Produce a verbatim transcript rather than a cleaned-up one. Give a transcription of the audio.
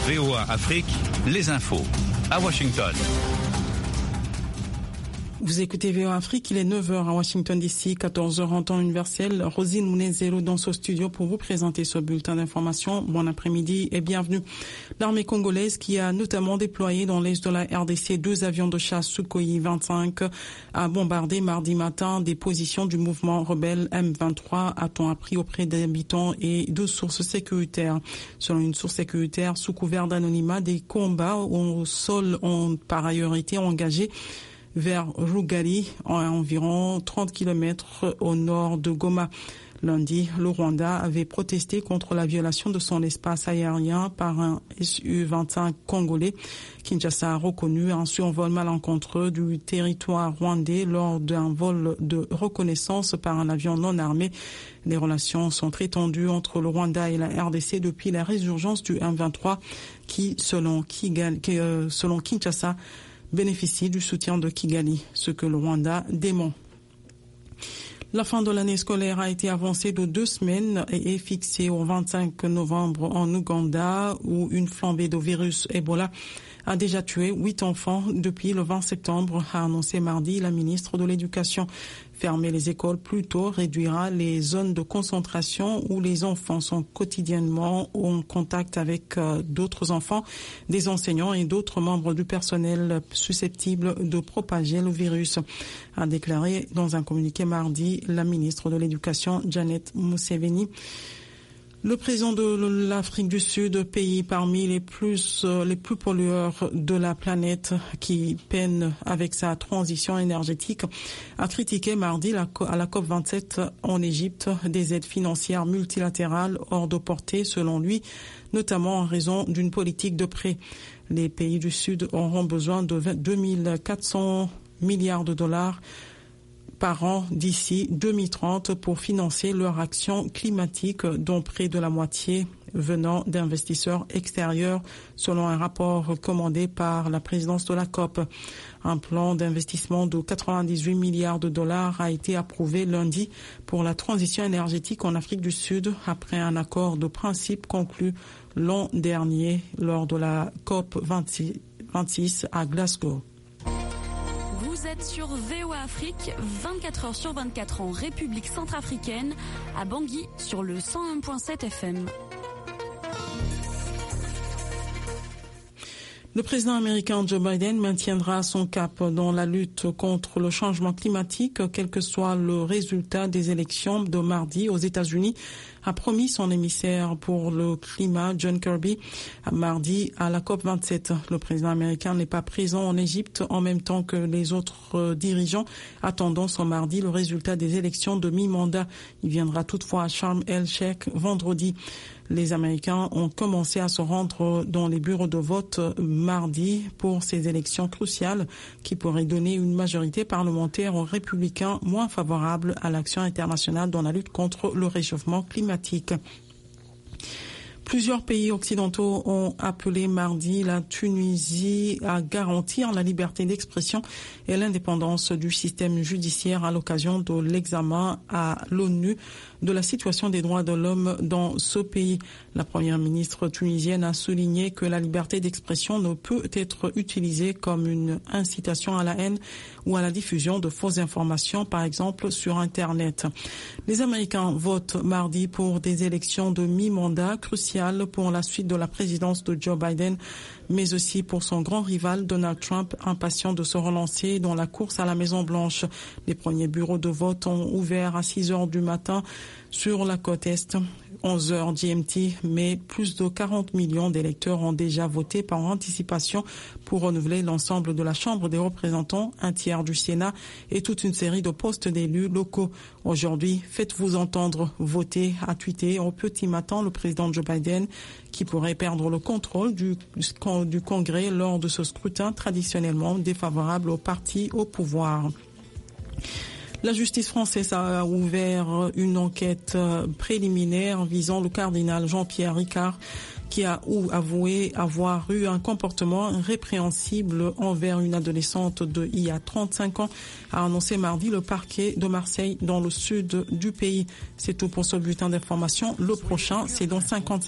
V O A Afrique, les infos à Washington. Vous écoutez V O A Afrique, il est neuf heures à Washington D C, quatorze heures en temps universel. Rosine Mounezelo dans ce studio pour vous présenter ce bulletin d'information. Bon après-midi et bienvenue. L'armée congolaise qui a notamment déployé dans l'est de la R D C deux avions de chasse Sukhoi vingt-cinq a bombardé mardi matin des positions du mouvement rebelle M vingt-trois, a-t-on appris auprès des habitants et de sources sécuritaires. Selon une source sécuritaire, sous couvert d'anonymat, des combats au sol ont par ailleurs été engagés vers Rugari, à environ trente kilomètres au nord de Goma. Lundi, le Rwanda avait protesté contre la violation de son espace aérien par un S U vingt-cinq congolais. Kinshasa a reconnu un survol malencontreux du territoire rwandais lors d'un vol de reconnaissance par un avion non armé. Les relations sont très tendues entre le Rwanda et la R D C depuis la résurgence du M vingt-trois qui, selon, Kigali, qui, euh, selon Kinshasa, bénéficie du soutien de Kigali, ce que le Rwanda dément. La fin de l'année scolaire a été avancée de deux semaines et est fixée au vingt-cinq novembre en Ouganda, où une flambée de virus Ebola a déjà tué huit enfants depuis le vingt septembre, a annoncé mardi la ministre de l'Éducation. Fermer les écoles plus tôt réduira les zones de concentration où les enfants sont quotidiennement en contact avec euh, d'autres enfants, des enseignants et d'autres membres du personnel susceptibles de propager le virus, a déclaré dans un communiqué mardi la ministre de l'Éducation, Janet Museveni. Le président de l'Afrique du Sud, pays parmi les plus les plus pollueurs de la planète, qui peine avec sa transition énergétique, a critiqué mardi la, à la COP vingt-sept en Égypte des aides financières multilatérales hors de portée, selon lui, notamment en raison d'une politique de prêt. Les pays du Sud auront besoin de deux mille quatre cents milliards de dollars par an d'ici deux mille trente pour financer leur action climatique, dont près de la moitié venant d'investisseurs extérieurs, selon un rapport commandé par la présidence de la COP. Un plan d'investissement de quatre-vingt-dix-huit milliards de dollars a été approuvé lundi pour la transition énergétique en Afrique du Sud, après un accord de principe conclu l'an dernier lors de la COP vingt-six à Glasgow. Vous êtes sur V O A Afrique, vingt-quatre heures sur vingt-quatre en République centrafricaine, à Bangui sur le cent un virgule sept F M. Le président américain Joe Biden maintiendra son cap dans la lutte contre le changement climatique, quel que soit le résultat des élections de mardi aux États-Unis, a promis son émissaire pour le climat, John Kirby, mardi à la COP vingt-sept. Le président américain n'est pas présent en Égypte en même temps que les autres dirigeants, attendant son mardi le résultat des élections de mi-mandat. Il viendra toutefois à Sharm el-Sheikh vendredi. Les Américains ont commencé à se rendre dans les bureaux de vote mardi pour ces élections cruciales qui pourraient donner une majorité parlementaire aux républicains moins favorables à l'action internationale dans la lutte contre le réchauffement climatique. Plusieurs pays occidentaux ont appelé mardi la Tunisie à garantir la liberté d'expression et l'indépendance du système judiciaire à l'occasion de l'examen à l'ONU de la situation des droits de l'homme dans ce pays. La première ministre tunisienne a souligné que la liberté d'expression ne peut être utilisée comme une incitation à la haine ou à la diffusion de fausses informations, par exemple sur Internet. Les Américains votent mardi pour des élections de mi-mandat cruciales pour la suite de la présidence de Joe Biden, mais aussi pour son grand rival Donald Trump, impatient de se relancer dans la course à la Maison-Blanche. Les premiers bureaux de vote ont ouvert à six heures du matin sur la côte Est, onze heures G M T, mais plus de quarante millions d'électeurs ont déjà voté par anticipation pour renouveler l'ensemble de la Chambre des représentants, un tiers du Sénat et toute une série de postes d'élus locaux. Aujourd'hui, faites-vous entendre, votez, a tweeté au petit matin le président Joe Biden, qui pourrait perdre le contrôle du, du Congrès lors de ce scrutin traditionnellement défavorable au parti au pouvoir. La justice française a ouvert une enquête préliminaire visant le cardinal Jean-Pierre Ricard, qui a avoué avoir eu un comportement répréhensible envers une adolescente de il y a trente-cinq ans, a annoncé mardi le parquet de Marseille dans le sud du pays. C'est tout pour ce bulletin d'information. Le prochain, c'est dans cinquante-cinq